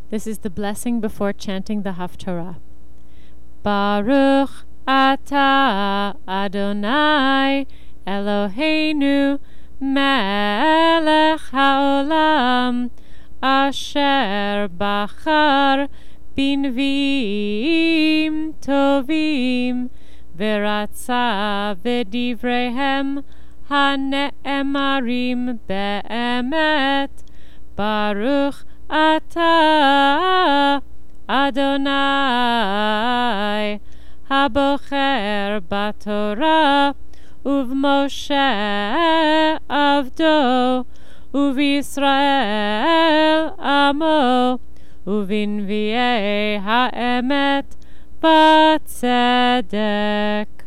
This is the blessing before chanting the Haftarah. Baruch atah Adonai Eloheinu melech haolam asher bachar binviim tovim veratza v'divreihem hane'emarim be'emet. Baruch atah Adonai habocher batorah uv'Moshe avdo uv'Yisrael amo uv'inviei ha'emet b'tzedek.